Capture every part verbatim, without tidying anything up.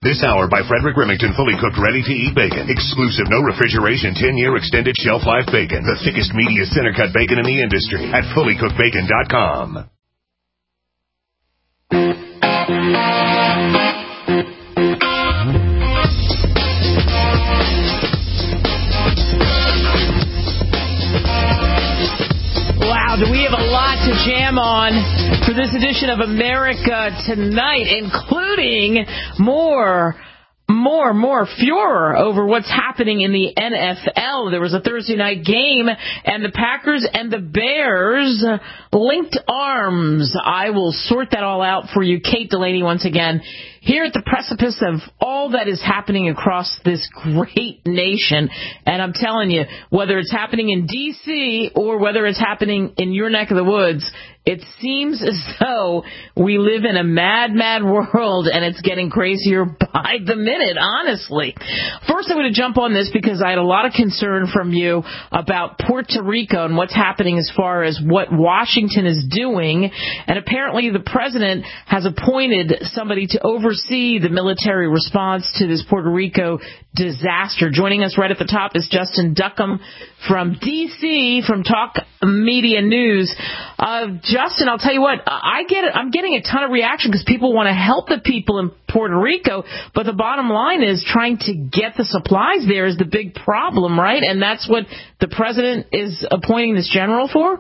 This hour by Frederick Remington, fully cooked, ready-to-eat bacon. Exclusive, no refrigeration, ten-year extended shelf life bacon. The thickest, meatiest, center-cut bacon in the industry at fully cooked bacon dot com. Wow, do we have a lot to jam on for this edition of America Tonight, including more, more, more furor over what's happening in the N F L. There was a Thursday night game, and the Packers and the Bears linked arms. I will sort that all out for you. Kate Delaney once again here at the precipice of all that is happening across this great nation. And I'm telling you, whether it's happening in D C or whether it's happening in your neck of the woods, it seems as though we live in a mad, mad world, and it's getting crazier by the minute, honestly. First, I'm going to jump on this because I had a lot of concern from you about Puerto Rico and what's happening as far as what Washington is doing. And apparently the president has appointed somebody to oversee the military response to this Puerto Rico disaster. Joining us right at the top is Justin Duckham from D C, from Talk Media News. Uh, Justin, I'll tell you what, I get it. I'm getting a ton of reaction because people want to help the people in Puerto Rico, but the bottom line is trying to get the supplies there is the big problem, right? And that's what the president is appointing this general for?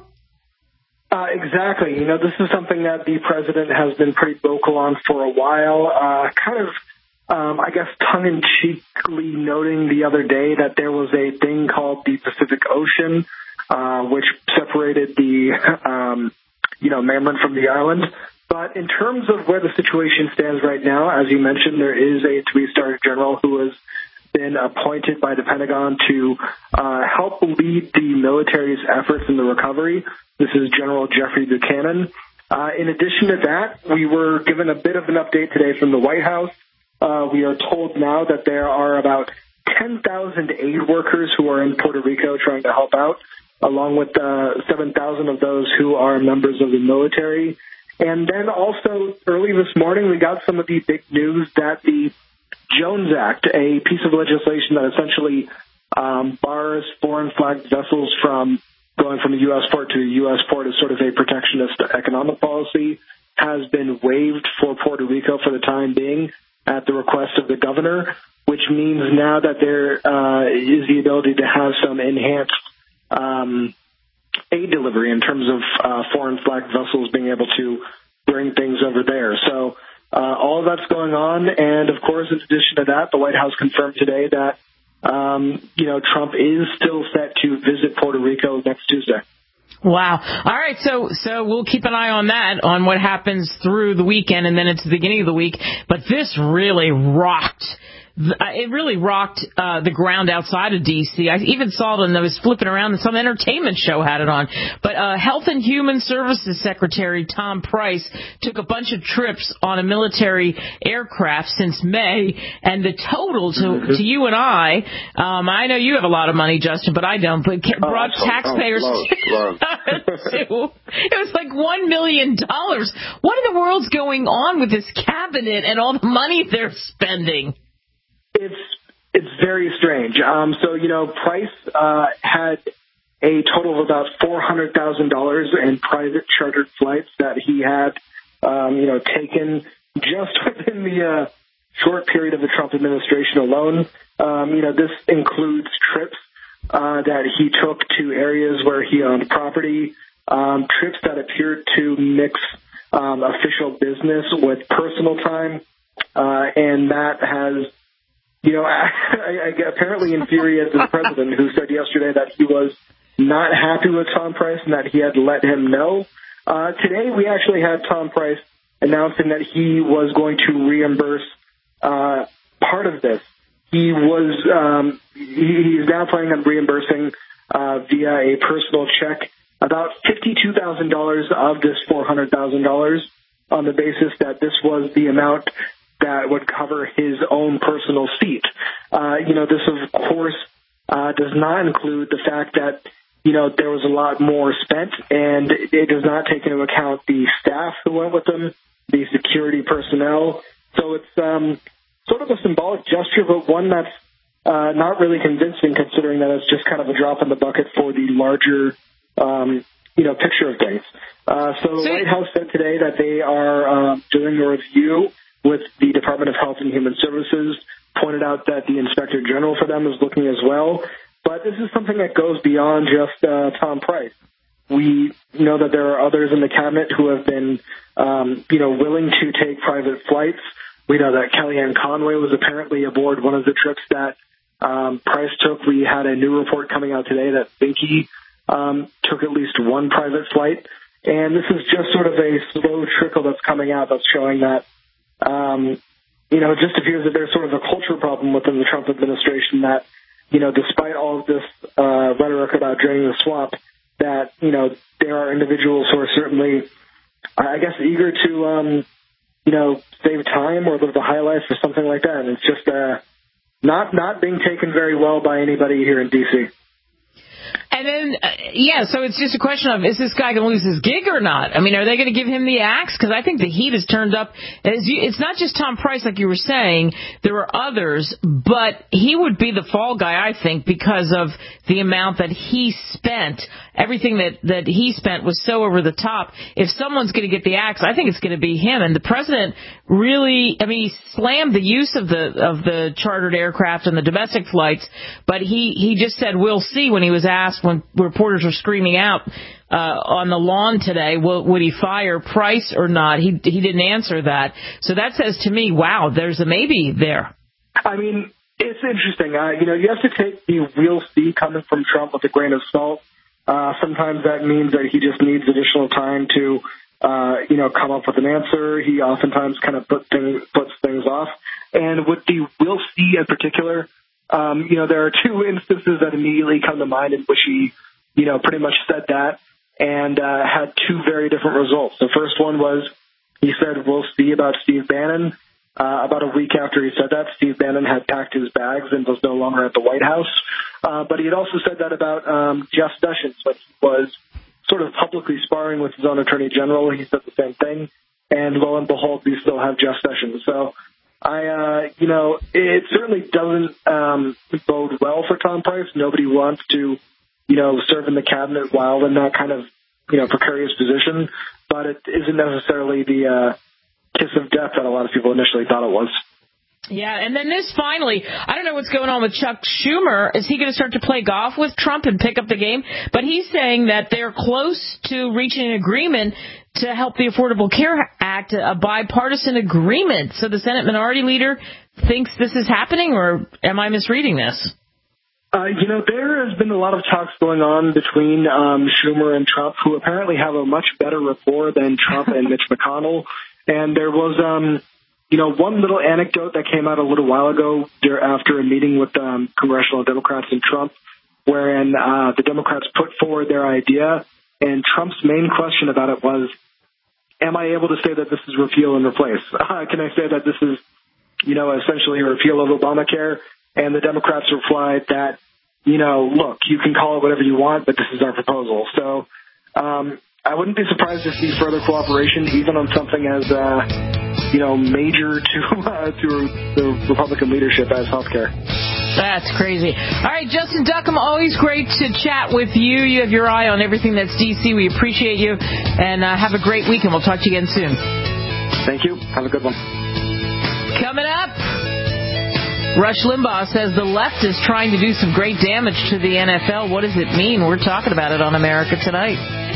Uh, exactly. You know, this is something that the president has been pretty vocal on for a while, uh, kind of, um, I guess, tongue-in-cheekly noting the other day that there was a thing called the Pacific Ocean, uh, which separated the, um, you know, mainland from the island. But in terms of where the situation stands right now, as you mentioned, there is a three-star general who has been appointed by the Pentagon to uh, help lead the military's efforts in the recovery. This is General Jeffrey Buchanan. Uh, in addition to that, we were given a bit of an update today from the White House. Uh, we are told now that there are about ten thousand aid workers who are in Puerto Rico trying to help out, along with uh, seven thousand of those who are members of the military. And then also early this morning, we got some of the big news that the Jones Act, a piece of legislation that essentially um, bars foreign flagged vessels from going from a U S port to a U S port as sort of a protectionist economic policy, has been waived for Puerto Rico for the time being at the request of the governor, which means now that there uh, is the ability to have some enhanced um, aid delivery in terms of uh, foreign flagged vessels being able to bring things over there. So uh, all of that's going on. And, of course, in addition to that, the White House confirmed today that, um, you know, Trump is still set to visit Puerto Rico next Tuesday. Wow. All right. So, so we'll keep an eye on that, on what happens through the weekend and then it's the beginning of the week. But this really rocked. It really rocked uh, the ground outside of D C. I even saw it when I was flipping around and some entertainment show had it on. But uh, Health and Human Services Secretary Tom Price took a bunch of trips on a military aircraft since May, and the total to, to you and I, um, I know you have a lot of money, Justin, but I don't, but brought oh, taxpayers oh, love, love. It was like one million dollars. What in the world's going on with this cabinet and all the money they're spending? It's it's very strange. Um, so, you know, Price uh, had a total of about four hundred thousand dollars in private chartered flights that he had, um, you know, taken just within the uh, short period of the Trump administration alone. Um, you know, this includes trips uh, that he took to areas where he owned property, um, trips that appeared to mix um, official business with personal time, uh, and that has... You know, I, I, apparently infuriated the president, who said yesterday that he was not happy with Tom Price and that he had let him know. Uh, today, we actually had Tom Price announcing that he was going to reimburse uh, part of this. He was um, he, he's now planning on reimbursing uh, via a personal check about fifty-two thousand dollars of this four hundred thousand dollars on the basis that this was the amount that would cover his own personal seat. Uh, you know, this, of course, uh, does not include the fact that, you know, there was a lot more spent, and it does not take into account the staff who went with them, the security personnel. So it's um, sort of a symbolic gesture, but one that's uh, not really convincing, considering that it's just kind of a drop in the bucket for the larger, um, you know, picture of things. Uh, so the White House said today that they are uh, doing a review with the Department of Health and Human Services, pointed out that the Inspector General for them is looking as well. But this is something that goes beyond just uh, Tom Price. We know that there are others in the cabinet who have been, um, you know, willing to take private flights. We know that Kellyanne Conway was apparently aboard one of the trips that um, Price took. We had a new report coming out today that Binky um, took at least one private flight. And this is just sort of a slow trickle that's coming out that's showing that, um, you know, it just appears that there's sort of a culture problem within the Trump administration that, you know, despite all of this uh, rhetoric about draining the swamp, that, you know, there are individuals who are certainly, I guess, eager to, um, you know, save time or live the high life or something like that. And it's just uh, not not being taken very well by anybody here in D C And then, uh, yeah, so it's just a question of, is this guy going to lose his gig or not? I mean, are they going to give him the axe? Because I think the heat has turned up. As you, it's not just Tom Price, like you were saying. There are others, but he would be the fall guy, I think, because of the amount that he spent. Everything that, that he spent was so over the top. If someone's going to get the axe, I think it's going to be him. And the president really, I mean, he slammed the use of the of the chartered aircraft and the domestic flights, but he, he just said, we'll see, when he was asked, when reporters were screaming out uh, on the lawn today, will, would he fire Price or not? He he didn't answer that. So that says to me, wow, there's a maybe there. I mean, it's interesting. Uh, you know, you have to take the we'll see coming from Trump with a grain of salt. Uh, sometimes that means that he just needs additional time to, uh, you know, come up with an answer. He oftentimes kind of put things, puts things off. And with the we'll see in particular, um, you know, there are two instances that immediately come to mind in which he, you know, pretty much said that and uh, had two very different results. The first one was he said, we'll see about Steve Bannon. Uh, about a week after he said that, Steve Bannon had packed his bags and was no longer at the White House. Uh, but he had also said that about um, Jeff Sessions, when he was sort of publicly sparring with his own attorney general. He said the same thing. And lo and behold, we still have Jeff Sessions. So, I, uh, you know, it certainly doesn't um, bode well for Tom Price. Nobody wants to, you know, serve in the cabinet while in that kind of, you know, precarious position. But it isn't necessarily the uh, kiss of death that a lot of people initially thought it was. Yeah, and then this finally, I don't know what's going on with Chuck Schumer. Is he going to start to play golf with Trump and pick up the game? But he's saying that they're close to reaching an agreement to help the Affordable Care Act, a bipartisan agreement. So the Senate Minority Leader thinks this is happening, or am I misreading this? Uh, you know, there has been a lot of talks going on between um, Schumer and Trump, who apparently have a much better rapport than Trump and Mitch McConnell. And there was, um, you know, one little anecdote that came out a little while ago after a meeting with um, congressional Democrats and Trump, wherein uh, the Democrats put forward their idea, and Trump's main question about it was, am I able to say that this is repeal and replace? Uh, can I say that this is, you know, essentially a repeal of Obamacare? And the Democrats replied that, you know, look, you can call it whatever you want, but this is our proposal. So um, I wouldn't be surprised to see further cooperation, even on something as, uh, you know, major to uh, to the Republican leadership as healthcare. That's crazy. All right, Justin Duckham, always great to chat with you. You have your eye on everything that's D C. We appreciate you, and uh, have a great weekend. We'll talk to you again soon. Thank you. Have a good one. Coming up, Rush Limbaugh says the left is trying to do some great damage to the N F L. What does it mean? We're talking about it on America Tonight.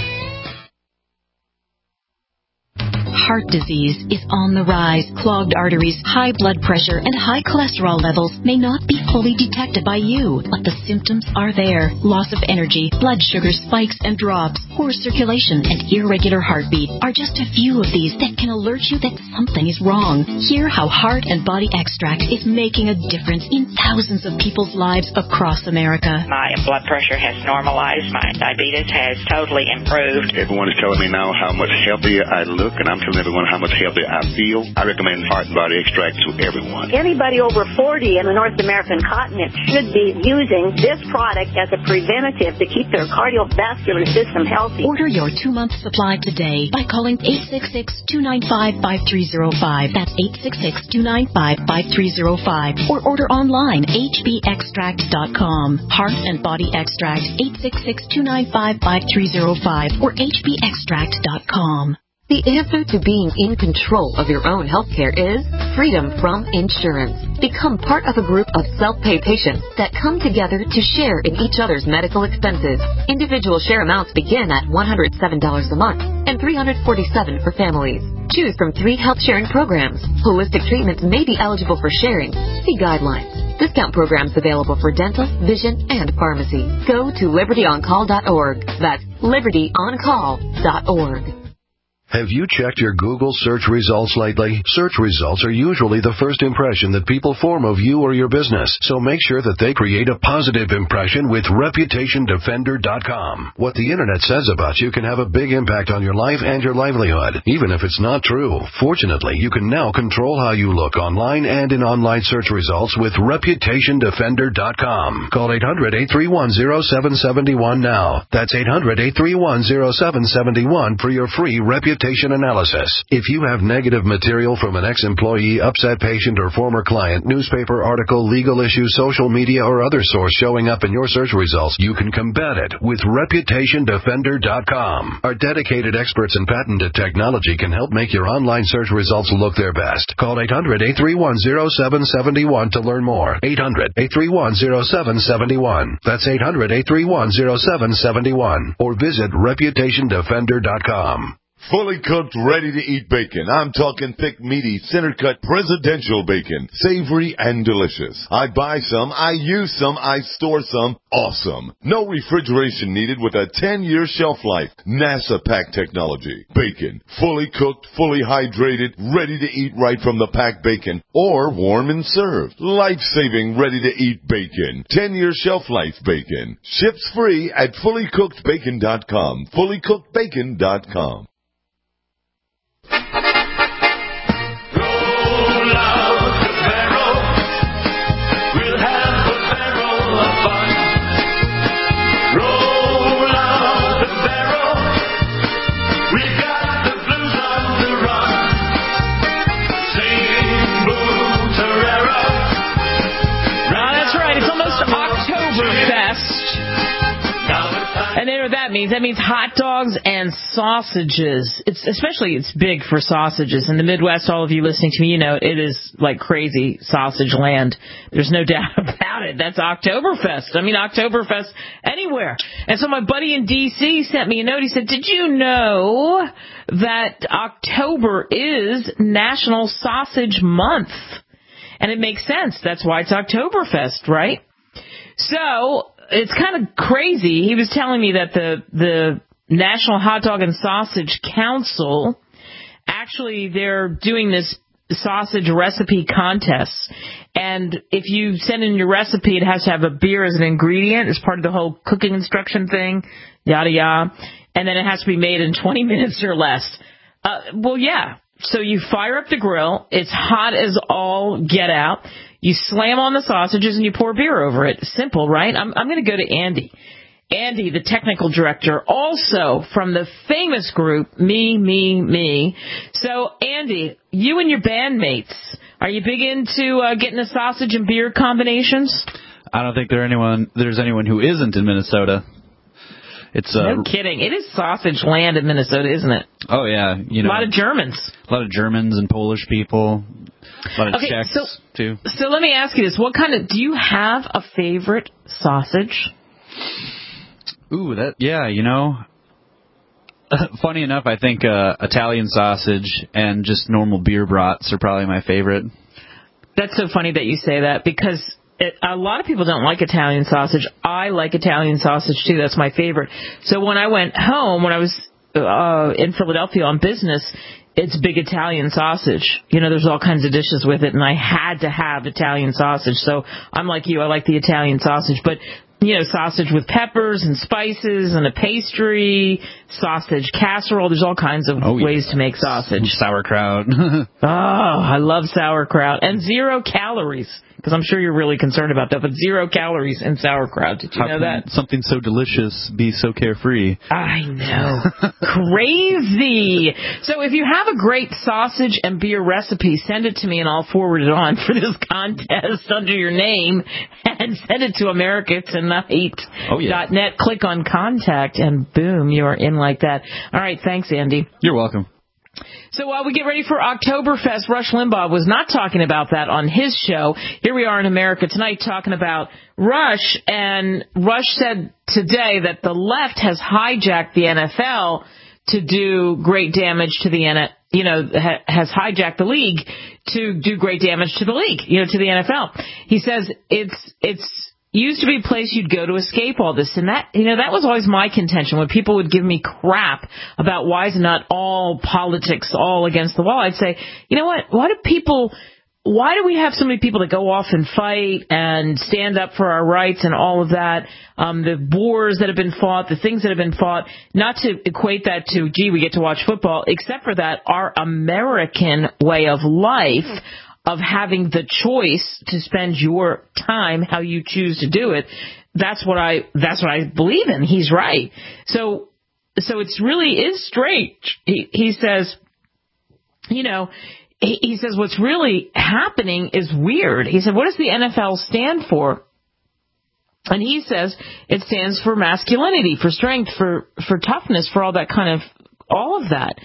Heart disease is on the rise. Clogged arteries, high blood pressure, and high cholesterol levels may not be fully detected by you, but the symptoms are there. Loss of energy, blood sugar spikes and drops, poor circulation, and irregular heartbeat are just a few of these that can alert you that something is wrong. Hear how Heart and Body Extract is making a difference in thousands of people's lives across America. My blood pressure has normalized. My diabetes has totally improved. Everyone is telling me now how much healthier I look, and I'm telling everyone how much healthier I feel. I recommend Heart and Body Extract to everyone. Anybody over forty in the North American continent should be using this product as a preventative to keep their cardiovascular system healthy. Order your two-month supply today by calling eight six six, two nine five, five three zero five. That's eight six six, two nine five, five three zero five. Or order online, h b extract dot com. Heart and Body Extract, eight six six, two nine five, five three zero five or h b extract dot com. The answer to being in control of your own healthcare is freedom from insurance. Become part of a group of self-pay patients that come together to share in each other's medical expenses. Individual share amounts begin at one hundred seven dollars a month and three hundred forty-seven dollars for families. Choose from three health sharing programs. Holistic treatments may be eligible for sharing. See guidelines. Discount programs available for dental, vision, and pharmacy. Go to liberty on call dot org. That's liberty on call dot org. Have you checked your Google search results lately? Search results are usually the first impression that people form of you or your business, so make sure that they create a positive impression with reputation defender dot com. What the Internet says about you can have a big impact on your life and your livelihood, even if it's not true. Fortunately, you can now control how you look online and in online search results with reputation defender dot com. Call eight hundred, eight three one, zero seven seven one now. That's eight hundred, eight three one, zero seven seven one for your free reputation analysis. If you have negative material from an ex-employee, upset patient, or former client, newspaper article, legal issue, social media, or other source showing up in your search results, you can combat it with reputation defender dot com. Our dedicated experts in patented technology can help make your online search results look their best. Call eight hundred, eight three one, zero seven seven one to learn more. eight hundred, eight three one, zero seven seven one. That's eight hundred, eight three one, zero seven seven one. Or visit reputation defender dot com. Fully cooked, ready-to-eat bacon. I'm talking thick, meaty, center-cut presidential bacon. Savory and delicious. I buy some, I use some, I store some. Awesome. No refrigeration needed with a ten-year shelf life. NASA pack technology. Bacon. Fully cooked, fully hydrated, ready to eat right from the packed bacon. Or warm and served. Life-saving, ready-to-eat bacon. ten-year shelf life bacon. Ships free at fully cooked bacon dot com. fully cooked bacon dot com. And you know what that means? That means hot dogs and sausages. It's especially it's big for sausages. In the Midwest, all of you listening to me, you know, it is like crazy sausage land. There's no doubt about it. That's Oktoberfest. I mean, Oktoberfest anywhere. And so my buddy in D C sent me a note. He said, did you know that October is National Sausage Month? And it makes sense. That's why it's Oktoberfest, right? So it's kind of crazy. He was telling me that the the National Hot Dog and Sausage Council, actually they're doing this sausage recipe contest. And if you send in your recipe, it has to have a beer as an ingredient as part of the whole cooking instruction thing, yada, yada. And then it has to be made in twenty minutes or less. Uh, well, yeah. So you fire up the grill. It's hot as all get out. You slam on the sausages and you pour beer over it. Simple, right? I'm, I'm going to go to Andy. Andy, the technical director, also from the famous group, Me, Me, Me. So, Andy, you and your bandmates, are you big into uh, getting the sausage and beer combinations? I don't think there anyone there's anyone who isn't in Minnesota. It's uh, no kidding. It is sausage land in Minnesota, isn't it? Oh, yeah. You know, a lot of Germans. A lot of Germans and Polish people. A lot of okay, Czechs, so, too. So let me ask you this. What kind of, do you have a favorite sausage? Ooh, that, yeah, you know, funny enough, I think uh, Italian sausage and just normal beer brats are probably my favorite. That's so funny that you say that, because it, a lot of people don't like Italian sausage. I like Italian sausage, too. That's my favorite. So when I went home, when I was uh, in Philadelphia on business, it's big Italian sausage. You know, there's all kinds of dishes with it, and I had to have Italian sausage. So I'm like you. I like the Italian sausage. But you know, sausage with peppers and spices and a pastry, sausage casserole. There's all kinds of oh, yeah. ways to make sausage. Sauerkraut. Oh, I love sauerkraut. And zero calories, because I'm sure you're really concerned about that, but zero calories in sauerkraut. Did you How know can that? Something so delicious be so carefree? I know. Crazy. So if you have a great sausage and beer recipe, send it to me and I'll forward it on for this contest under your name and send it to America Tonight oh, yeah. dot net. Click on contact and boom, you are in like that. All right. Thanks, Andy. You're welcome. So while we get ready for Oktoberfest, Rush Limbaugh was not talking about that on his show. Here we are in America Tonight talking about Rush, and Rush said today that the left has hijacked the N F L to do great damage to the N F L. You know, ha- has hijacked the league to do great damage to the league, you know, to the N F L. He says it's it's used to be a place you'd go to escape all this. And that, you know, that was always my contention when people would give me crap about why is not all politics all against the wall. I'd say, you know what? Why do people, why do we have so many people that go off and fight and stand up for our rights and all of that? Um, the wars that have been fought, the things that have been fought, not to equate that to, gee, we get to watch football, except for that, our American way of life of having the choice to spend your time how you choose to do it. That's what I, that's what I believe in. He's right. So, so it's really is strange. He, he says, you know, he, he says what's really happening is weird. He said, what does the N F L stand for? And he says it stands for masculinity, for strength, for, for toughness, for all that kind of, all of that.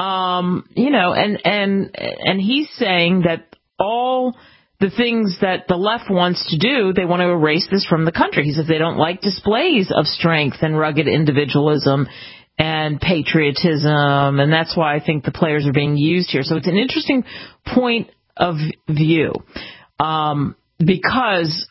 Um, you know, and, and, and he's saying that all the things that the left wants to do, they want to erase this from the country. He says they don't like displays of strength and rugged individualism and patriotism, and that's why I think the players are being used here. So it's an interesting point of view, um, because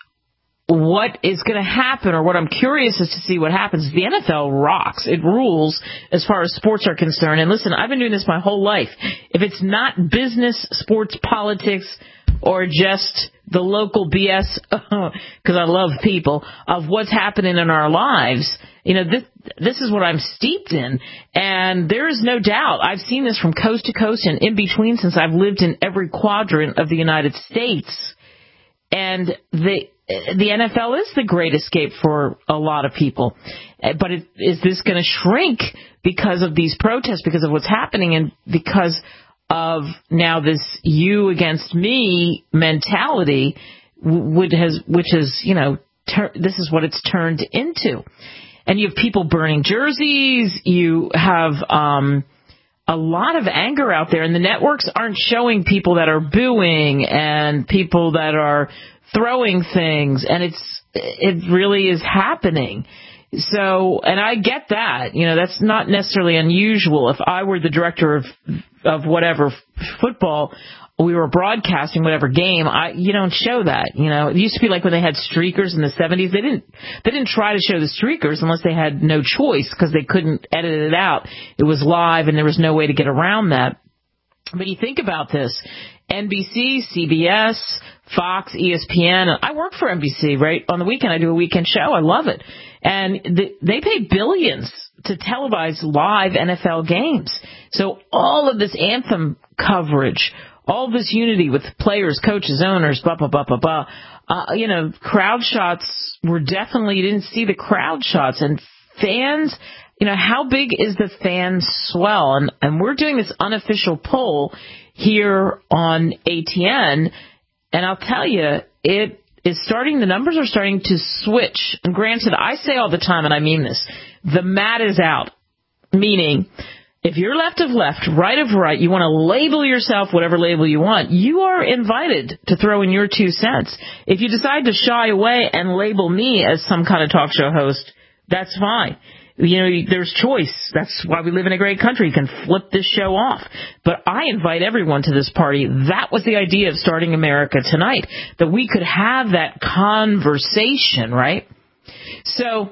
what is going to happen, or what I'm curious is to see what happens. The N F L rocks. It rules as far as sports are concerned. And listen, I've been doing this my whole life. If it's not business, sports, politics, or just the local B S, because I love people, of what's happening in our lives, you know, this, this is what I'm steeped in. And there is no doubt, I've seen this from coast to coast and in between since I've lived in every quadrant of the United States. And the the N F L is the great escape for a lot of people. But it, is this going to shrink because of these protests, because of what's happening, and because of now this you against me mentality, would has which is, you know, ter- this is what it's turned into. And you have people burning jerseys. You have um, a lot of anger out there, and the networks aren't showing people that are booing and people that are throwing things, and it's it really is happening. So, and I get that, you know, that's not necessarily unusual. If I were the director of of whatever football, we were broadcasting whatever game, I you don't show that. You know, it used to be like when they had streakers in the seventies. They didn't they didn't try to show the streakers unless they had no choice, because they couldn't edit it out. It was live, and there was no way to get around that. But you think about this. N B C, C B S, Fox, E S P N. I work for N B C, right? On the weekend, I do a weekend show. I love it. And they pay billions to televise live N F L games. So all of this anthem coverage, all this unity with players, coaches, owners, blah, blah, blah, blah, blah. Uh, you know, crowd shots were definitely, you didn't see the crowd shots. And fans, you know, how big is the fan swell? And, and we're doing this unofficial poll here on A T N, and I'll tell you, it is starting, the numbers are starting to switch. And granted, I say all the time, and I mean this, the mat is out, meaning if you're left of left, right of right, you want to label yourself whatever label you want, you are invited to throw in your two cents. If you decide to shy away and label me as some kind of talk show host, that's fine. You know, there's choice. That's why we live in a great country. You can flip this show off. But I invite everyone to this party. That was the idea of starting America Tonight, that we could have that conversation, right? So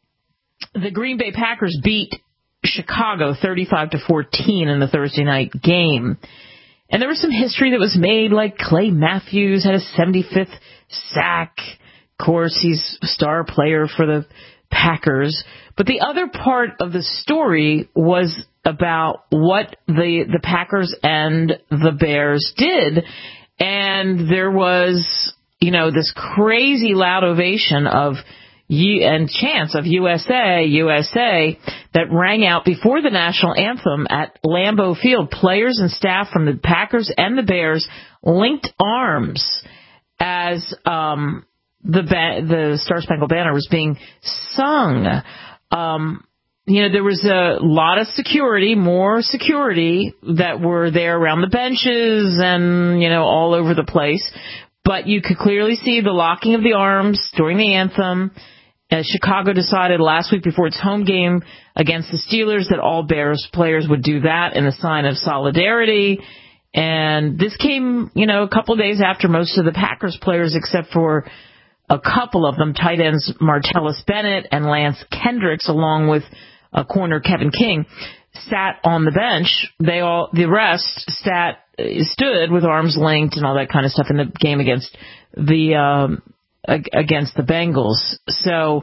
the Green Bay Packers beat Chicago thirty-five to fourteen in the Thursday night game. And there was some history that was made, like Clay Matthews had a seventy-fifth sack. Of course, he's a star player for the Packers. But the other part of the story was about what the the Packers and the Bears did. And there was, you know, this crazy loud ovation of U- and chants of U S A, U S A that rang out before the national anthem at Lambeau Field. Players and staff from the Packers and the Bears linked arms as um, the ba- the Star Spangled Banner was being sung. Um, you know, there was a lot of security, more security that were there around the benches and, you know, all over the place. But you could clearly see the locking of the arms during the anthem. As Chicago decided last week before its home game against the Steelers that all Bears players would do that in a sign of solidarity. And this came, you know, a couple of days after most of the Packers players, except for a couple of them, tight ends Martellus Bennett and Lance Kendricks, along with a corner Kevin King, sat on the bench. They all, the rest sat, stood with arms linked and all that kind of stuff in the game against the, um, against the Bengals. So,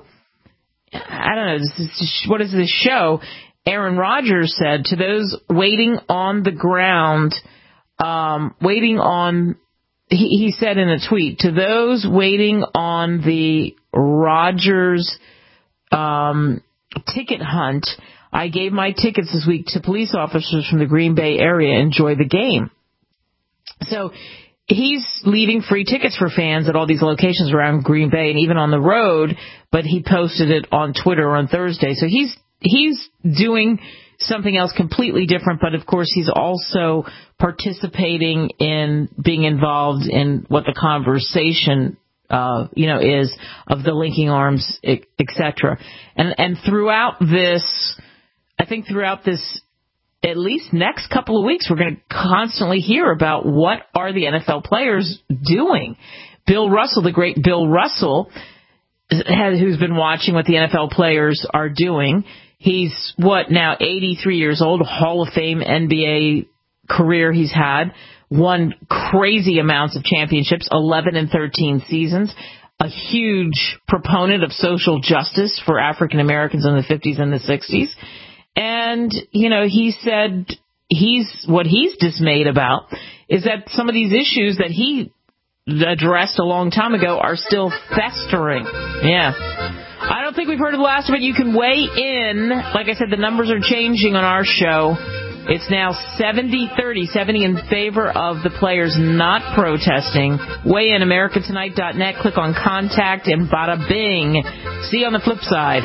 I don't know, this is, what does this show? Aaron Rodgers said to those waiting on the ground, um, waiting on, he, he said in a tweet, to those waiting on the Rodgers um, ticket hunt, I gave my tickets this week to police officers from the Green Bay area. Enjoy the game. So, he's leaving free tickets for fans at all these locations around Green Bay and even on the road, but he posted it on Twitter on Thursday. So he's he's doing something else completely different, but of course he's also participating in being involved in what the conversation uh, you know, is of the linking arms, et cetera. And and throughout this, I think throughout this at least next couple of weeks, we're going to constantly hear about what are the N F L players doing. Bill Russell, the great Bill Russell, has, who's been watching what the N F L players are doing. He's, what, now eighty-three years old, Hall of Fame N B A career he's had, won crazy amounts of championships, eleven and thirteen seasons, a huge proponent of social justice for African Americans in the fifties and the sixties. And, you know, he said he's what he's dismayed about is that some of these issues that he addressed a long time ago are still festering. Yeah. I don't think we've heard of the last of it. You can weigh in. Like I said, the numbers are changing on our show. It's now seventy thirty, seventy in favor of the players not protesting. Weigh in, America Tonight dot net. Click on Contact, and bada bing. See you on the flip side.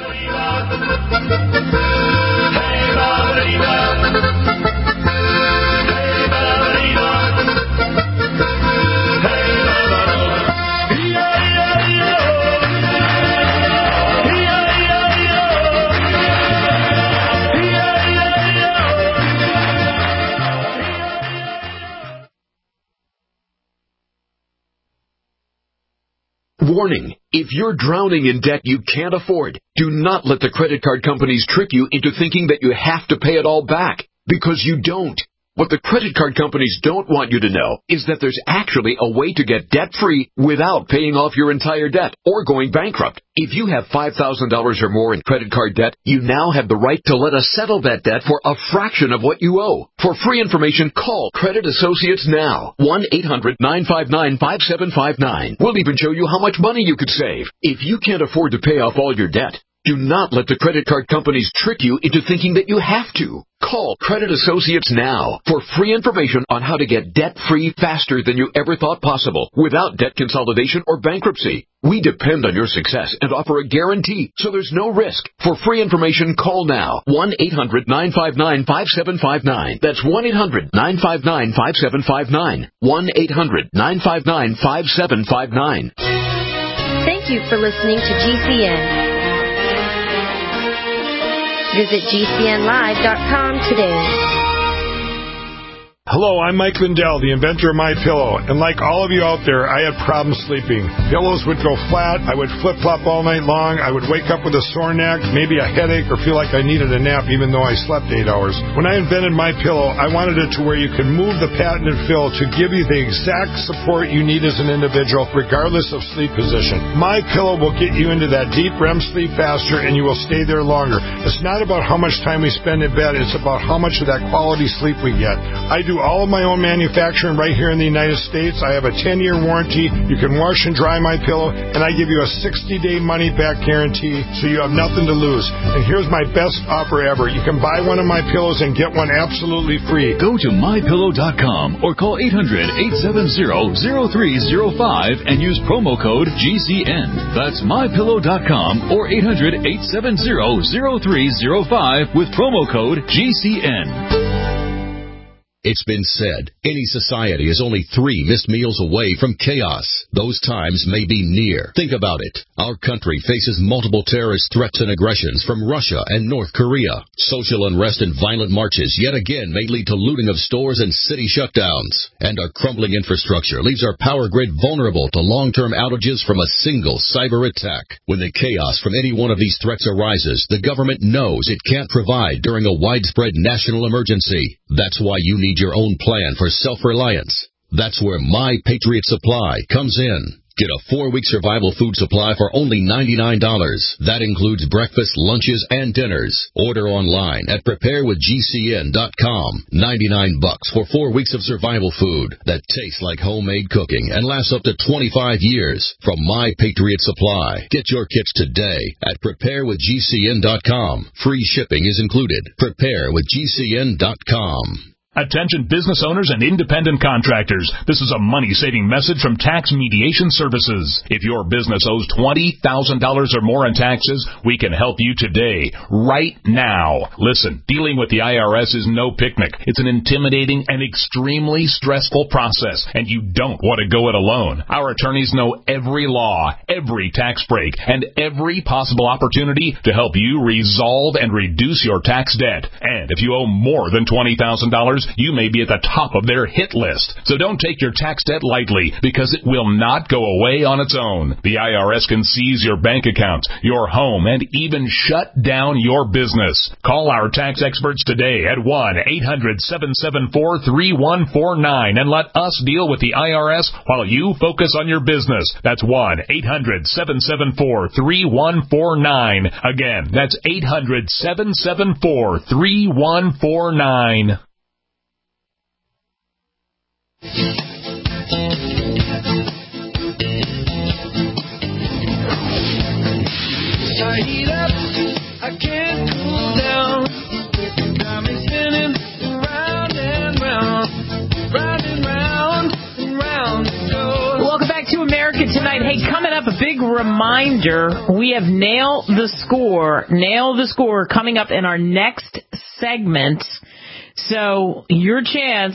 Warning, if you're drowning in debt you can't afford, do not let the credit card companies trick you into thinking that you have to pay it all back, because you don't. What the credit card companies don't want you to know is that there's actually a way to get debt-free without paying off your entire debt or going bankrupt. If you have five thousand dollars or more in credit card debt, you now have the right to let us settle that debt for a fraction of what you owe. For free information, call Credit Associates now. one eight hundred nine five nine five seven five nine. We'll even show you how much money you could save. If you can't afford to pay off all your debt, do not let the credit card companies trick you into thinking that you have to. Call Credit Associates now for free information on how to get debt-free faster than you ever thought possible without debt consolidation or bankruptcy. We depend on your success and offer a guarantee, so there's no risk. For free information, call now. one eight hundred nine five nine five seven five nine. That's one eight hundred nine five nine five seven five nine. one eight hundred nine five nine five seven five nine. Thank you for listening to G C N. Visit G C N live dot com today. Hello, I'm Mike Lindell, the inventor of MyPillow, and like all of you out there, I had problems sleeping. Pillows would go flat, I would flip-flop all night long, I would wake up with a sore neck, maybe a headache, or feel like I needed a nap even though I slept eight hours. When I invented MyPillow, I wanted it to where you could move the patented fill to give you the exact support you need as an individual, regardless of sleep position. MyPillow will get you into that deep R E M sleep faster, and you will stay there longer. It's not about how much time we spend in bed, it's about how much of that quality sleep we get. I do all of my own manufacturing right here in the United States. I have a ten-year warranty. You can wash and dry my pillow, and I give you a sixty-day money-back guarantee, so you have nothing to lose. And here's my best offer ever. You can buy one of my pillows and get one absolutely free. Go to my pillow dot com or call eight hundred, eight seven zero, zero three zero five and use promo code G C N. That's my pillow dot com or eight hundred, eight seven zero, zero three zero five with promo code G C N. It's been said, any society is only three missed meals away from chaos. Those times may be near. Think about it. Our country faces multiple terrorist threats and aggressions from Russia and North Korea. Social unrest and violent marches yet again may lead to looting of stores and city shutdowns. And our crumbling infrastructure leaves our power grid vulnerable to long-term outages from a single cyber attack. When the chaos from any one of these threats arises, the government knows it can't provide during a widespread national emergency. That's why you need your own plan for self-reliance. That's where My Patriot Supply comes in. Get a four-week survival food supply for only ninety-nine dollars. That includes breakfast, lunches, and dinners. Order online at prepare with G C N dot com. ninety-nine bucks for four weeks of survival food that tastes like homemade cooking and lasts up to twenty-five years. From My Patriot Supply. Get your kits today at prepare with G C N dot com. Free shipping is included. prepare with G C N dot com. Attention business owners and independent contractors. This is a money-saving message from Tax Mediation Services. If your business owes twenty thousand dollars or more in taxes, we can help you today, right now. Listen, dealing with the I R S is no picnic. It's an intimidating and extremely stressful process, and you don't want to go it alone. Our attorneys know every law, every tax break, and every possible opportunity to help you resolve and reduce your tax debt. And if you owe more than twenty thousand dollars, you may be at the top of their hit list. So don't take your tax debt lightly, because it will not go away on its own. The I R S can seize your bank account, your home, and even shut down your business. Call our tax experts today at one eight hundred, seven seven four, three one four nine and let us deal with the I R S while you focus on your business. That's one eight hundred, seven seven four, three one four nine. Again, that's eight hundred, seven seven four, three one four nine. I heat up, I can't cool down. Got me spinning round and round, round and round and round it goes. Welcome back to America Tonight. Hey, coming up, a big reminder. We have Nail the Score. Nail the Score coming up in our next segment. So your chance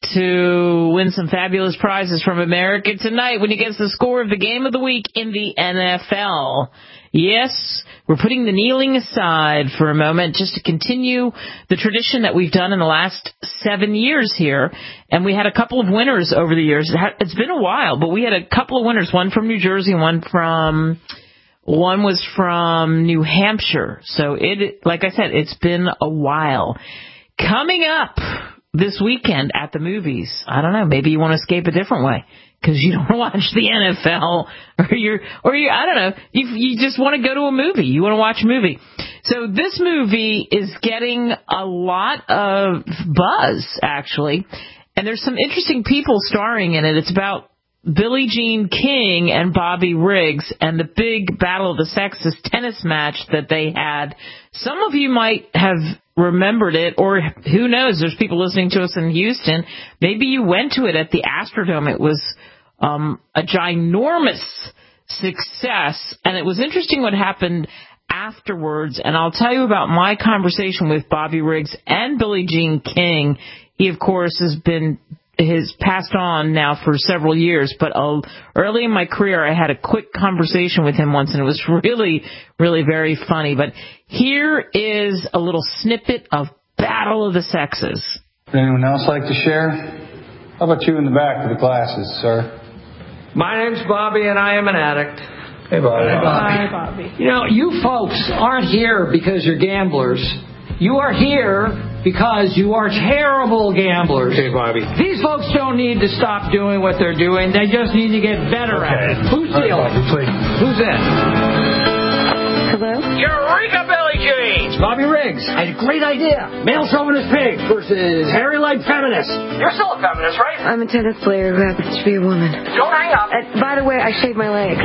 to win some fabulous prizes from America Tonight when you get the score of the game of the week in the N F L. Yes, we're putting the kneeling aside for a moment just to continue the tradition that we've done in the last seven years here. And we had a couple of winners over the years. It's been a while, but we had a couple of winners, one from New Jersey, one from, one was from New Hampshire. So it, like I said, it's been a while. Coming up this weekend at the movies, I don't know, maybe you want to escape a different way because you don't want to watch the N F L, or you're, or you, I don't know, you, you just want to go to a movie. You want to watch a movie. So this movie is getting a lot of buzz, actually, and there's some interesting people starring in it. It's about Billie Jean King and Bobby Riggs and the big Battle of the Sexes tennis match that they had. Some of you might have remembered it, or who knows, there's people listening to us in Houston. Maybe you went to it at the Astrodome. It was um, a ginormous success, and it was interesting what happened afterwards, and I'll tell you about my conversation with Bobby Riggs and Billie Jean King. He, of course, has been has passed on now for several years, but uh, early in my career, I had a quick conversation with him once, and it was really, really very funny. But here is a little snippet of Battle of the Sexes. Would anyone else like to share? How about you in the back with the glasses, sir? My name's Bobby, and I am an addict. Hey, Bobby. Hi, Bobby. Hi, Bobby. You know, you folks aren't here because you're gamblers. You are here because you are terrible gamblers. Hey, Bobby. These folks don't need to stop doing what they're doing. They just need to get better Okay. at it. Who's All right, dealing? Bobby, please. Who's in? Hello? Eureka, Billy Jeans! Bobby Riggs. I had a great idea. Male chauvinist pig versus hairy-leg feminist. You're still a feminist, right? I'm a tennis player who happens to be a woman. Don't hang up. Uh, by the way, I shaved my legs.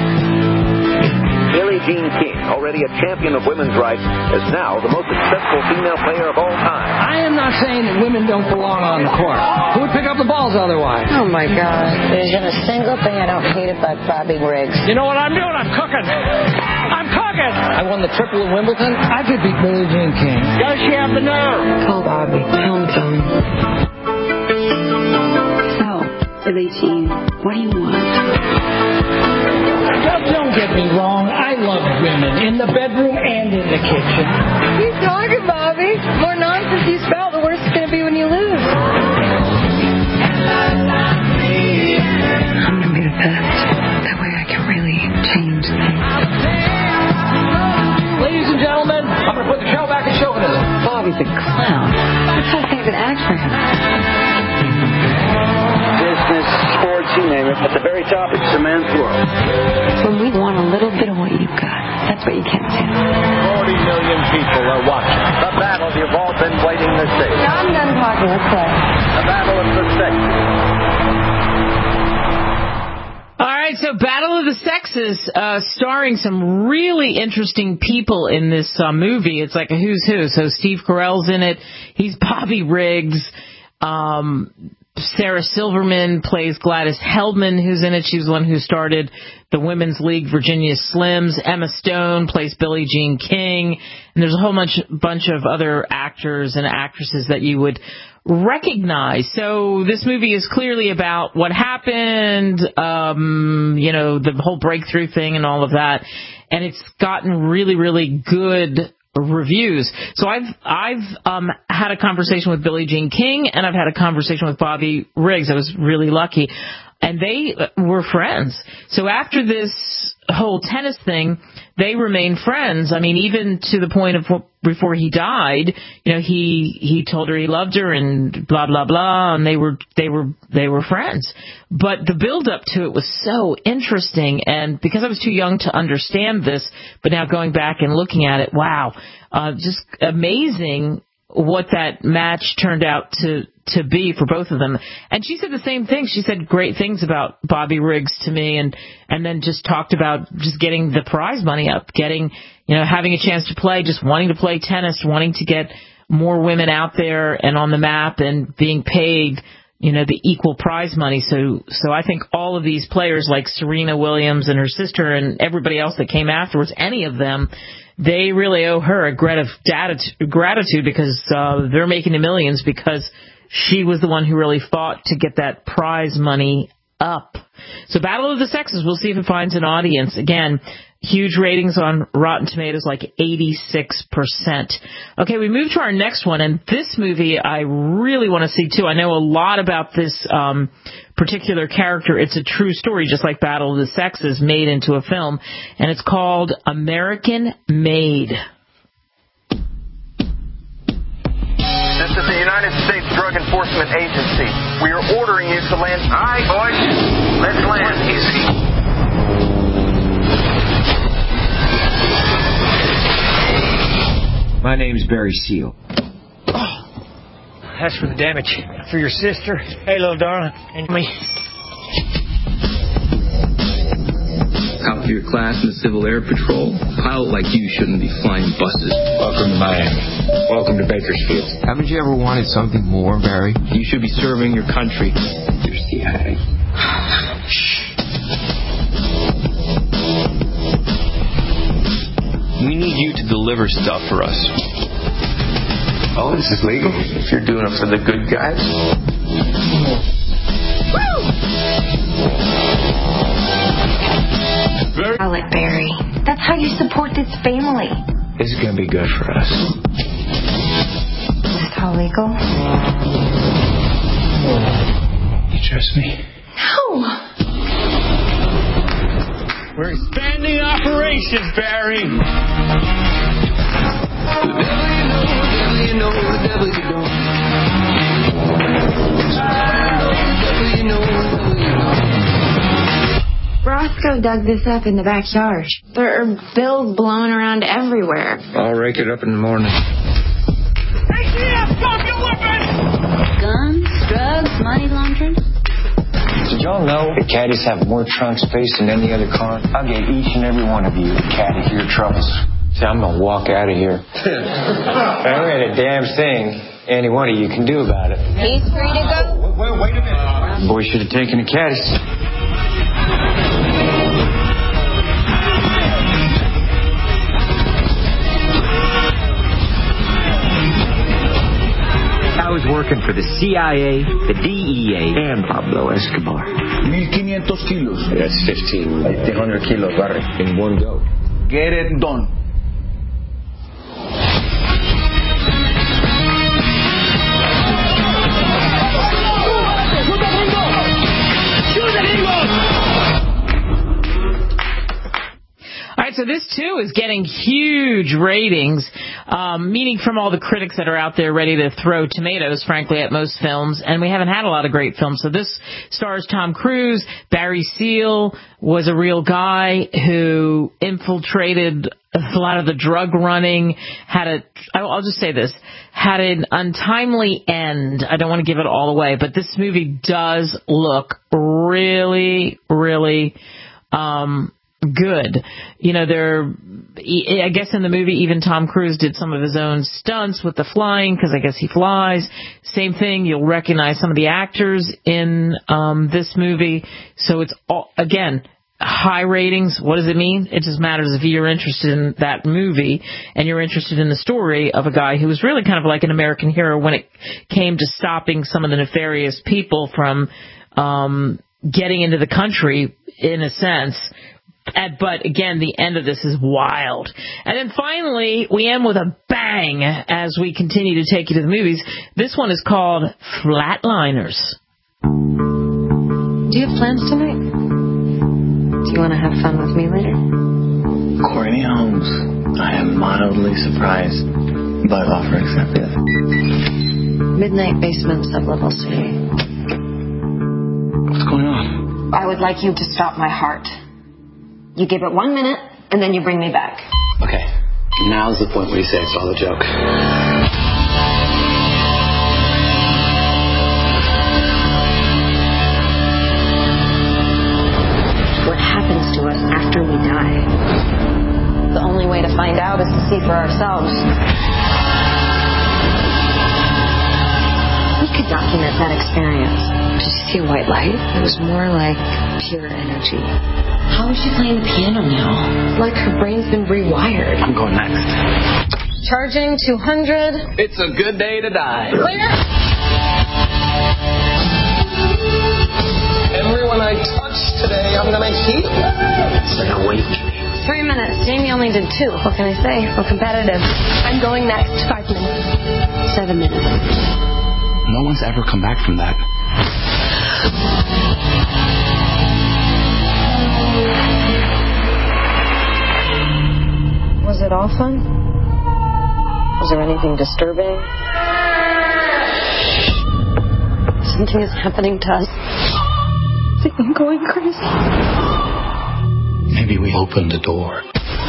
Billie Jean King, already a champion of women's rights, is now the most successful female player of all time. I am not saying that women don't belong on the court. Who would pick up the balls otherwise? Oh, my God. There's not a single thing I don't hate about Bobby Riggs. You know what I'm doing? I'm cooking. I'm cooking. I won the triple at Wimbledon. I could beat Billie Jean King. Does she have the nerve? Call Bobby. Tell him so. So, Billie Jean, what do you want? Don't get me wrong. I love women in the bedroom and in the kitchen. Keep talking, Bobby. The more nonsense you spout, the worse it's going to be when you lose. I'm going to be the best. That way I can really change things. Ladies and gentlemen, I'm going to put the show back in chauvinism. Bobby's a clown. That's how I can't even act for him. Business, sports, you name it. At the very top, it's the man's world. When we want a little bit of what you've got, that's what you can't stand. forty million people are watching. The battle you've all been waiting to see. Now I'm done talking. Let's play. The battle of the sexes. All right, so Battle of the Sexes, uh, starring some really interesting people in this uh, movie. It's like a who's who. So Steve Carell's in it. He's Bobby Riggs. Um, Sarah Silverman plays Gladys Heldman, who's in it. She's the one who started the Women's League Virginia Slims. Emma Stone plays Billie Jean King. And there's a whole bunch, bunch of other actors and actresses that you would recognize. So this movie is clearly about what happened, um, you know, the whole breakthrough thing and all of that. And it's gotten really, really good reviews. So I've I've um had a conversation with Billie Jean King, and I've had a conversation with Bobby Riggs. I was really lucky, and they were friends. So after this whole tennis thing, they remained friends. I mean, even to the point of before he died, you know, he he told her he loved her and blah blah blah, and they were they were they were friends. But the build up to it was so interesting, and because I was too young to understand this, but now going back and looking at it, wow, uh, just amazing what that match turned out to to be for both of them. And she said the same thing. She said great things about Bobby Riggs to me, and and then just talked about just getting the prize money up, getting, you know, having a chance to play, just wanting to play tennis, wanting to get more women out there and on the map, and being paid, you know, the equal prize money. So so I think all of these players like Serena Williams and her sister and everybody else that came afterwards, any of them, they really owe her a gratitude because uh, they're making the millions because she was the one who really fought to get that prize money up. So Battle of the Sexes, we'll see if it finds an audience. Again, huge ratings on Rotten Tomatoes, like eighty-six percent. Okay, we move to our next one, and this movie I really want to see too. I know a lot about this um, particular character. It's a true story, just like Battle of the Sexes, made into a film, and it's called American Made. This is the United States Drug Enforcement Agency. We are ordering you to land. All right, boys. Let's land. Easy. My name's Barry Seal. Oh, that's for the damage. For your sister. Hey, little darling. And me. Out for your class in the Civil Air Patrol. A pilot like you shouldn't be flying buses. Welcome to Miami. Welcome to Bakersfield. Haven't you ever wanted something more, Barry? You should be serving your country. Your C I A. We need you to deliver stuff for us. Oh, this is legal? If you're doing it for the good guys? I like Barry. That's how you support this family. This is going to be good for us. This How legal? You trust me? No. We're expanding operations, Barry. The devil you know, the devil you know, the devil you know. The devil you know, the devil you know. Roscoe dug this up in the backyard. There are bills blowing around everywhere. I'll rake it up in the morning. A T F, drop your weapon! Guns, drugs, money laundering. Did y'all know that caddies have more trunk space than any other car? I'll get each and every one of you a caddy for your troubles. See, I'm gonna walk out of here. There ain't a damn thing any one of you can do about it. He's free to go. Wait, wait a minute. Boy should have taken a caddy. I was working for the C I A, the D E A, and Pablo Escobar. fifteen hundred kilos. That's fifteen. fifteen hundred kilos, Barry, in one go. Get it done. All right, so this, too, is getting huge ratings, um, meaning from all the critics that are out there ready to throw tomatoes, frankly, at most films. And we haven't had a lot of great films. So this stars Tom Cruise. Barry Seal was a real guy who infiltrated a lot of the drug running, had a, I'll just say this, had an untimely end. I don't want to give it all away, but this movie does look really, really, um, good. You know, there, I guess in the movie, even Tom Cruise did some of his own stunts with the flying, because I guess he flies. Same thing, you'll recognize some of the actors in um, this movie. So it's, all, again, high ratings. What does it mean? It just matters if you're interested in that movie and you're interested in the story of a guy who was really kind of like an American hero when it came to stopping some of the nefarious people from um, getting into the country, in a sense. But, again, the end of this is wild. And then finally, we end with a bang as we continue to take you to the movies. This one is called Flatliners. Do you have plans tonight? Do you want to have fun with me later? Courtney Holmes, I am mildly surprised by the offer accepted. Midnight basement, sublevel C. What's going on? I would like you to stop my heart. You give it one minute, and then you bring me back. Okay, now's the point where you say it's all a joke. What happens to us after we die? The only way to find out is to see for ourselves. We could document that experience. Did you see white light? It was more like pure energy. How is she playing the piano now? Like her brain's been rewired. I'm going next. Charging two hundred. It's a good day to die. Clear. Everyone I touch today, I'm gonna heal. So now wait. Three minutes. Jamie only did two. What can I say? We're competitive. I'm going next. Five minutes. Seven minutes. No one's ever come back from that. Was it all fun? Was there anything disturbing? Something is happening to us. I think I'm going crazy. Maybe we opened the door.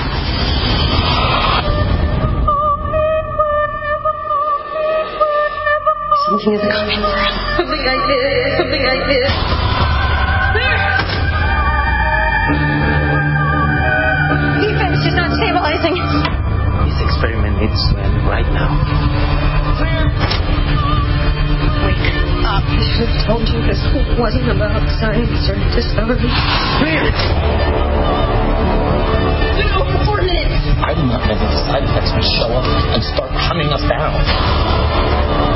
Something is coming for us. Something I did. Something I did. Defense, she's not stabilizing. This experiment needs to end right now. Wake up. I should have told you this wasn't about science or discovery. Clear. No, four minutes. I do not know if the side effects will show up and start hunting us down.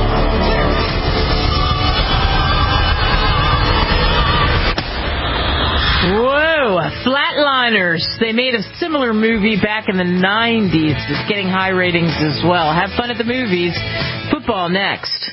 Whoa, Flatline. forty-niners. They made a similar movie back in the nineties. It's getting high ratings as well. Have fun at the movies. Football next.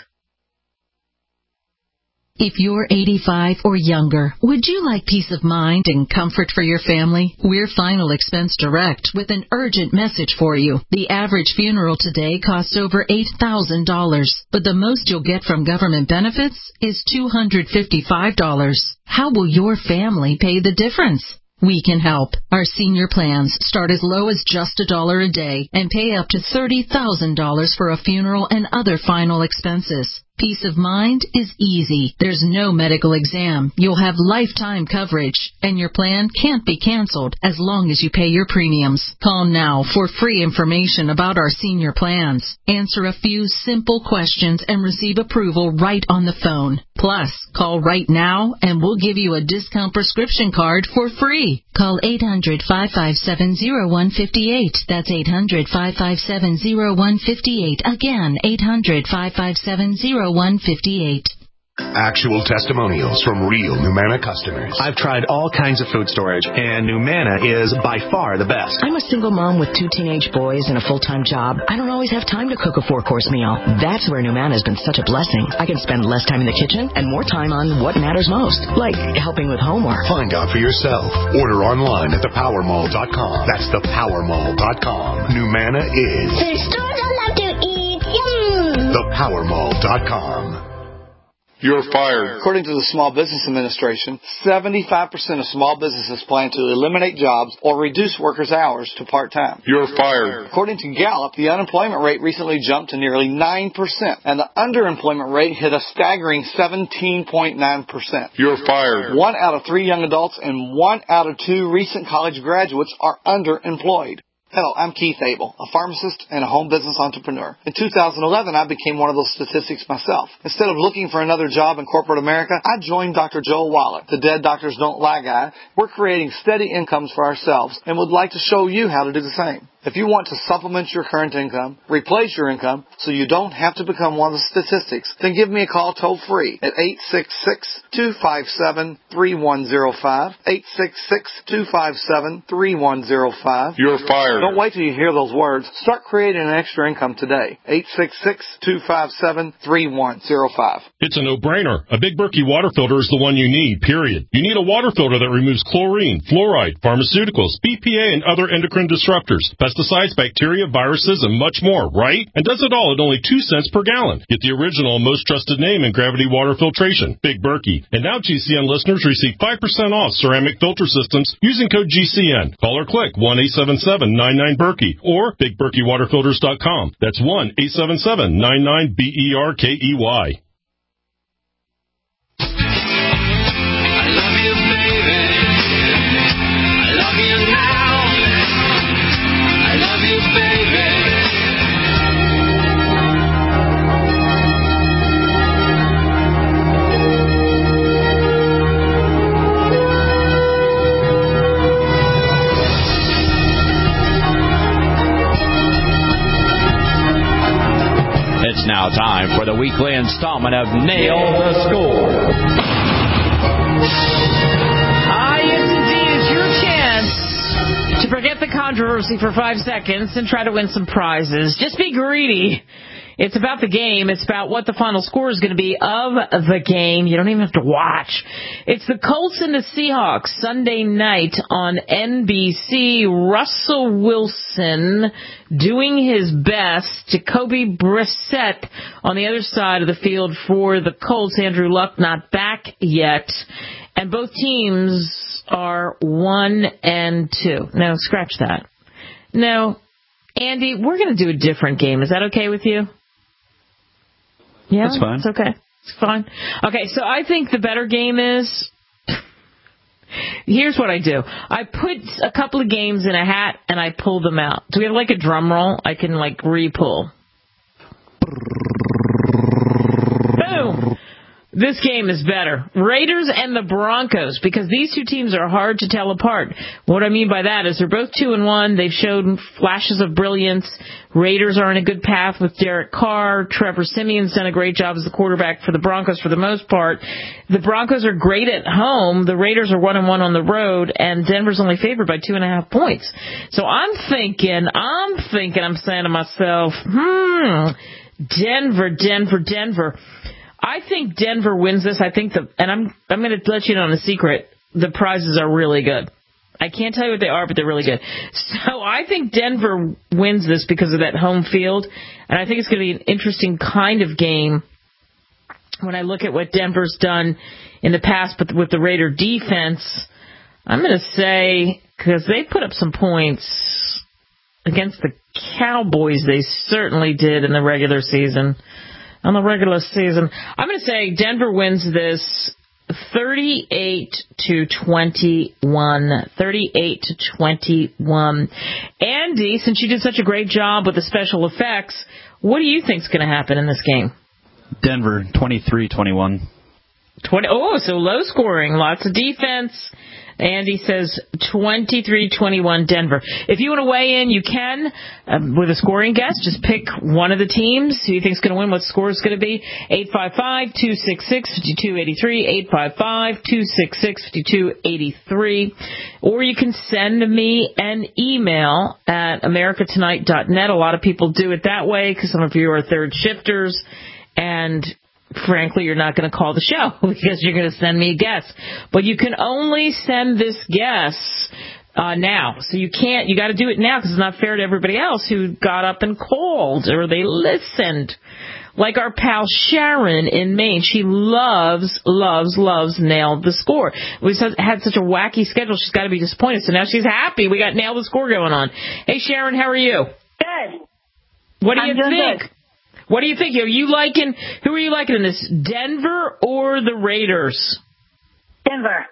If you're eighty-five or younger, would you like peace of mind and comfort for your family? We're Final Expense Direct with an urgent message for you. The average funeral today costs over eight thousand dollars, but the most you'll get from government benefits is two hundred fifty-five dollars. How will your family pay the difference? We can help. Our senior plans start as low as just a dollar a day and pay up to thirty thousand dollars for a funeral and other final expenses. Peace of mind is easy. There's no medical exam. You'll have lifetime coverage, and your plan can't be canceled as long as you pay your premiums. Call now for free information about our senior plans. Answer a few simple questions and receive approval right on the phone. Plus, call right now and we'll give you a discount prescription card for free. Call eight hundred, five five seven, zero one five eight. That's eight hundred, five five seven, zero one five eight. Again, eight hundred, five five seven, zero one five eight. Actual testimonials from real Numanna customers. I've tried all kinds of food storage, and Numanna is by far the best. I'm a single mom with two teenage boys and a full-time job. I don't always have time to cook a four-course meal. That's where Numanna has been such a blessing. I can spend less time in the kitchen and more time on what matters most, like helping with homework. Find out for yourself. Order online at the power mall dot com. That's the power mall dot com. Numanna is the stores I love to eat. Yum! the power mall dot com. You're fired. According to the Small Business Administration, seventy-five percent of small businesses plan to eliminate jobs or reduce workers' hours to part-time. You're fired. According to Gallup, the unemployment rate recently jumped to nearly nine percent, and the underemployment rate hit a staggering seventeen point nine percent. You're fired. One out of three young adults and one out of two recent college graduates are underemployed. Hello, I'm Keith Abel, a pharmacist and a home business entrepreneur. In two thousand eleven, I became one of those statistics myself. Instead of looking for another job in corporate America, I joined Doctor Joel Wallach, the Dead Doctors Don't Lie guy. We're creating steady incomes for ourselves and would like to show you how to do the same. If you want to supplement your current income, replace your income, so you don't have to become one of the statistics, then give me a call toll-free at eight six six, two five seven, three one zero five, eight six six, two five seven, three one zero five. You're fired. Don't wait till you hear those words. Start creating an extra income today. eight six six, two five seven, three one zero five. It's a no-brainer. A Big Berkey water filter is the one you need, period. You need a water filter that removes chlorine, fluoride, pharmaceuticals, B P A, and other endocrine disruptors, pesticides, bacteria, viruses, and much more, right? And does it all at only two cents per gallon. Get the original and most trusted name in gravity water filtration, Big Berkey. And now G C N listeners receive five percent off ceramic filter systems using code G C N. Call or click one eight seven seven, nine nine, Berkey or big berkey water filters dot com. That's one eight seven seven, nine nine, B E R K E Y. It's now time for the weekly installment of Nail the Score. Ah, yes, indeed. It's your chance to forget the controversy for five seconds and try to win some prizes. Just be greedy. It's about the game. It's about what the final score is going to be of the game. You don't even have to watch. It's the Colts and the Seahawks Sunday night on N B C. Russell Wilson doing his best. Jacoby Brissett on the other side of the field for the Colts. Andrew Luck not back yet. And both teams are one and two. No, scratch that. No, Andy, we're going to do a different game. Is that okay with you? Yeah, that's fine. It's okay. It's fine. Okay, so I think the better game is, here's what I do. I put a couple of games in a hat and I pull them out. Do we have like a drum roll? I can like re-pull. Boom. This game is better. Raiders and the Broncos, because these two teams are hard to tell apart. What I mean by that is they're both two and one. They've shown flashes of brilliance. Raiders are in a good path with Derek Carr. Trevor Siemian's done a great job as the quarterback for the Broncos for the most part. The Broncos are great at home. The Raiders are one and one on the road, and Denver's only favored by two and a half points. So I'm thinking, I'm thinking, I'm saying to myself, hmm, Denver, Denver, Denver. I think Denver wins this. I think the, and I'm I'm going to let you know on a secret. The prizes are really good. I can't tell you what they are, but they're really good. So I think Denver wins this because of that home field, and I think it's going to be an interesting kind of game. When I look at what Denver's done in the past, but with the Raider defense, I'm going to say because they put up some points against the Cowboys, they certainly did in the regular season. On the regular season, I'm going to say Denver wins this thirty-eight to twenty-one. thirty-eight to twenty-one. Andy, since you did such a great job with the special effects, what do you think is going to happen in this game? Denver, twenty-three twenty-one. twenty, oh, so low scoring, lots of defense. Andy says twenty-three twenty-one Denver. If you want to weigh in, you can um, with a scoring guess. Just pick one of the teams who you think is going to win, what score is going to be. eight five five, two six six, five two eight three, eight five five, two six six, five two eight three. Or you can send me an email at america tonight dot net. A lot of people do it that way because some of you are third shifters, and frankly, you're not going to call the show because you're going to send me a guess. But you can only send this guess uh, now. So you can't, you got to do it now because it's not fair to everybody else who got up and called or they listened. Like our pal Sharon in Maine. She loves, loves, loves Nailed the Score. We had such a wacky schedule, she's got to be disappointed. So now she's happy. We got Nailed the Score going on. Hey, Sharon, how are you? Good. What do I'm you doing think? Good. What do you think? Are you liking, who are you liking in this, Denver or the Raiders? Denver.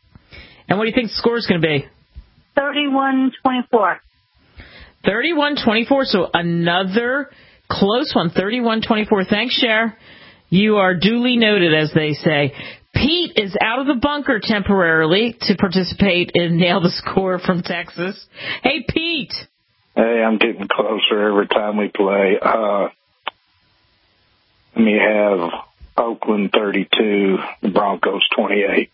And what do you think the score is going to be? thirty-one twenty-four. thirty-one twenty-four, so another close one, thirty-one twenty-four. Thanks, Cher. You are duly noted, as they say. Pete is out of the bunker temporarily to participate in Nail the Score from Texas. Hey, Pete. Hey, I'm getting closer every time we play. Uh, let me have Oakland thirty-two, the Broncos twenty-eight.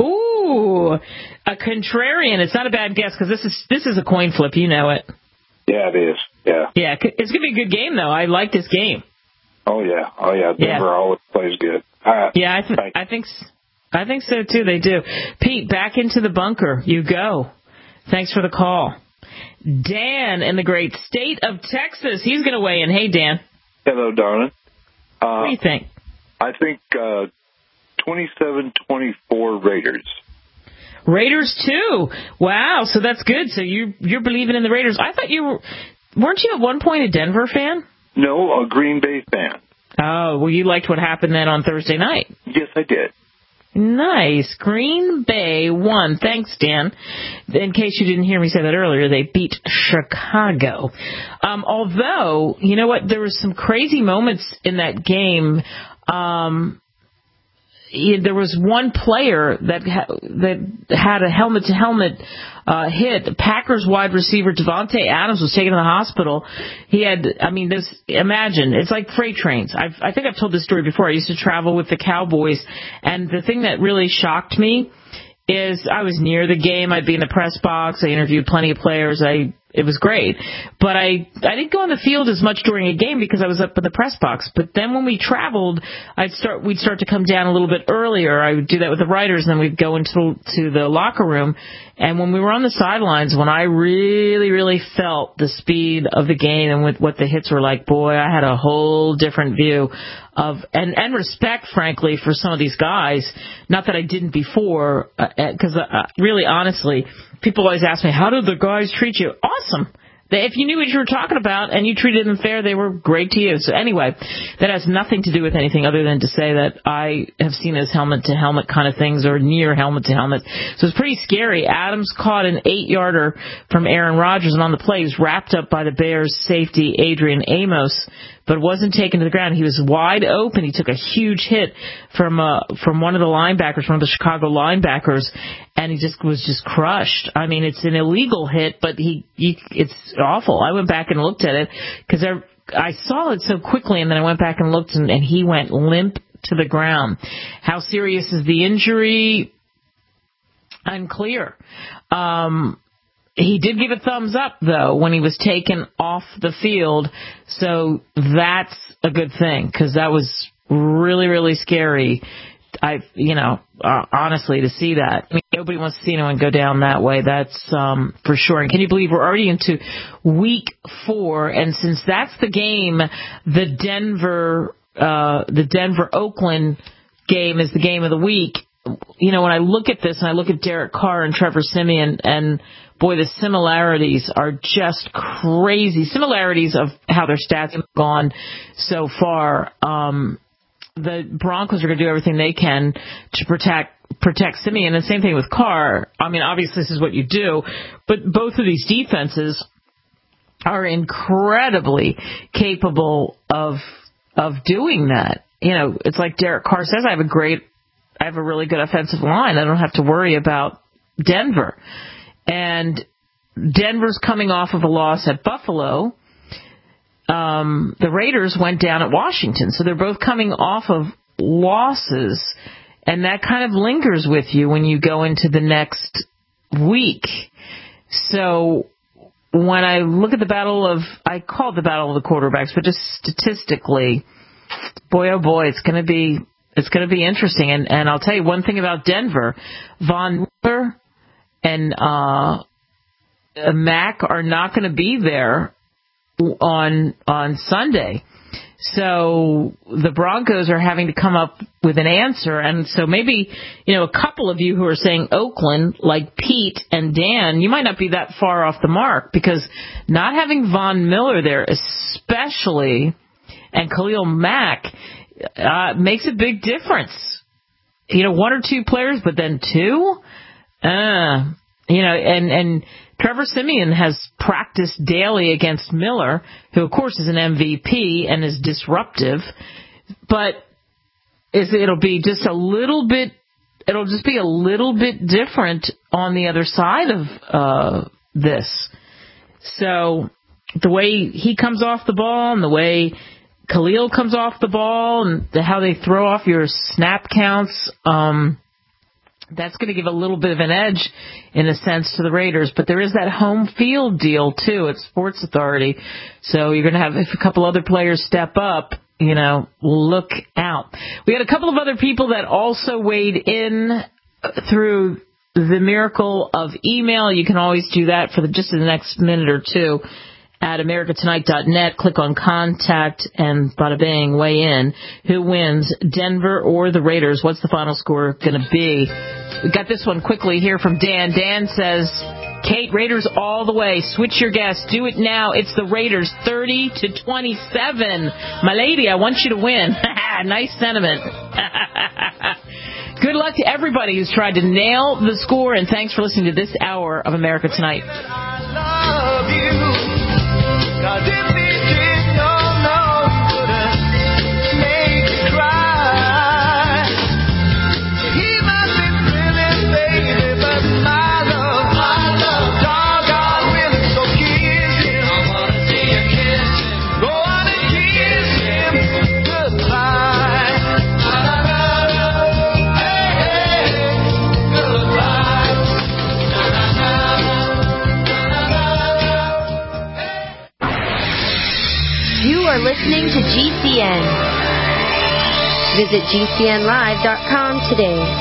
Ooh, a contrarian. It's not a bad guess because this is this is a coin flip. You know it. Yeah, it is. Yeah. Yeah, it's going to be a good game, though. I like this game. Oh, yeah. Oh, yeah. Denver yeah. always plays good. All right. Yeah, I, th- I think I think so, too. They do. Pete, back into the bunker. You go. Thanks for the call. Dan in the great state of Texas. He's going to weigh in. Hey, Dan. Hello, darling. Uh, what do you think? I think uh, twenty-seven twenty-four Raiders. Raiders, too. Wow, so that's good. So you, you're believing in the Raiders. I thought you were... Weren't you at one point a Denver fan? No, a Green Bay fan. Oh, well, you liked what happened then on Thursday night. Yes, I did. Nice. Green Bay won. Thanks, Dan. In case you didn't hear me say that earlier, they beat Chicago. Um, although, you know what, there were some crazy moments in that game. Um, there was one player that ha- that had a helmet-to-helmet uh, hit. Packers wide receiver Devontae Adams was taken to the hospital. He had, I mean, this. Imagine, it's like freight trains. I've, I think I've told this story before. I used to travel with the Cowboys, and the thing that really shocked me is I was near the game. I'd be in the press box. I interviewed plenty of players. I It was great. But I, I didn't go on the field as much during a game because I was up in the press box. But then when we traveled, I'd start, we'd start to come down a little bit earlier. I would do that with the writers, and then we'd go into to the locker room. And when we were on the sidelines, when I really, really felt the speed of the game and with what the hits were like, boy, I had a whole different view of, and, and respect, frankly, for some of these guys. Not that I didn't before, because uh, uh, really, honestly, people always ask me, how did the guys treat you? Awesome. They, if you knew what you were talking about and you treated them fair, they were great to you. So anyway, that has nothing to do with anything other than to say that I have seen as helmet-to-helmet kind of things or near helmet-to-helmet. So it's pretty scary. Adams caught an eight-yarder from Aaron Rodgers, and on the play he was wrapped up by the Bears safety Adrian Amos. but wasn't taken to the ground. He was wide open. He took a huge hit from uh, from one of the linebackers, one of the Chicago linebackers, and he just was just crushed. I mean, it's an illegal hit, but he, he it's awful. I went back and looked at it because I, I saw it so quickly, and then I went back and looked, and, and he went limp to the ground. How serious is the injury? Unclear. Um, he did give a thumbs up, though, when he was taken off the field, so that's a good thing, because that was really, really scary. I, you know, uh, honestly, to see that. I mean, nobody wants to see anyone go down that way. That's um, for sure. And can you believe we're already into week four? And since that's the game, the Denver, uh, the Denver-Oakland game is the game of the week. You know, when I look at this and I look at Derek Carr and Trevor Siemian, and boy, the similarities are just crazy. Similarities of how their stats have gone so far. Um, the Broncos are going to do everything they can to protect protect Siemian. And the same thing with Carr. I mean, obviously this is what you do, but both of these defenses are incredibly capable of of doing that. You know, it's like Derek Carr says, I have a great, I have a really good offensive line. I don't have to worry about Denver. And Denver's coming off of a loss at Buffalo. Um, the Raiders went down at Washington. So they're both coming off of losses, and that kind of lingers with you when you go into the next week. So when I look at the battle of, I call it the battle of the quarterbacks, but just statistically, boy, oh boy, it's going to be, it's going to be interesting. And, and I'll tell you one thing about Denver. Von Miller and uh, Mack are not going to be there on on Sunday. So the Broncos are having to come up with an answer. And so maybe, you know, a couple of you who are saying Oakland, like Pete and Dan, you might not be that far off the mark, because not having Von Miller there, especially, and Khalil Mack, uh, makes a big difference. You know, one or two players, but then two? Uh, you know, and, and Trevor Siemian has practiced daily against Miller, who, of course, is an M V P and is disruptive, but is it'll be just a little bit, it'll just be a little bit different on the other side of uh, this. So the way he comes off the ball and the way Khalil comes off the ball and the, how they throw off your snap counts, um, that's going to give a little bit of an edge, in a sense, to the Raiders. But there is that home field deal, too, at Sports Authority. So you're going to have, if a couple other players step up, you know, look out. We had a couple of other people that also weighed in through the miracle of email. You can always do that for the, just in the next minute or two at america tonight dot net. Click on Contact and bada bang, weigh in. Who wins, Denver or the Raiders? What's the final score going to be? We got this one quickly here from Dan. Dan says, Kate, Raiders all the way. Switch your guess. Do it now. It's the Raiders, thirty to twenty-seven. My lady, I want you to win. Nice sentiment. Good luck to everybody who's tried to nail the score, and thanks for listening to this hour of America Tonight. I love you. 'Cause if it did, no, no, couldn't make me cry. He must be feeling, baby, but my love, my love, doggone willing, so kiss him. I wanna see you kiss him. Go on and kiss him goodbye. Hey, hey, goodbye. You are listening to G C N. Visit G C N live dot com today.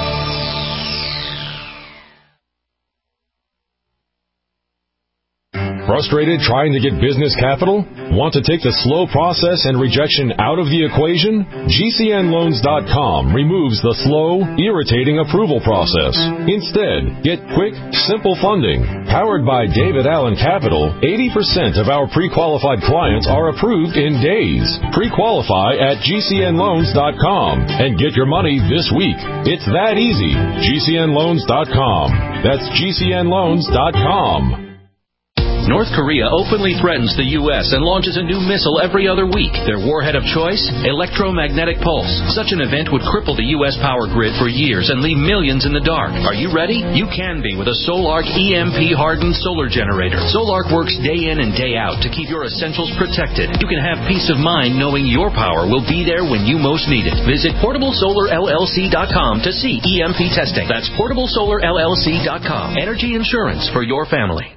Frustrated trying to get business capital? Want to take the slow process and rejection out of the equation? G C N loans dot com removes the slow, irritating approval process. Instead, get quick, simple funding. Powered by David Allen Capital, eighty percent of our pre-qualified clients are approved in days. Pre-qualify at G C N loans dot com and get your money this week. It's that easy. G C N loans dot com. That's G C N loans dot com. North Korea openly threatens the U S and launches a new missile every other week. Their warhead of choice? Electromagnetic pulse. Such an event would cripple the U S power grid for years and leave millions in the dark. Are you ready? You can be with a Solark E M P-hardened solar generator. Solark works day in and day out to keep your essentials protected. You can have peace of mind knowing your power will be there when you most need it. Visit portable solar L L C dot com to see E M P testing. That's portable solar L L C dot com. Energy insurance for your family.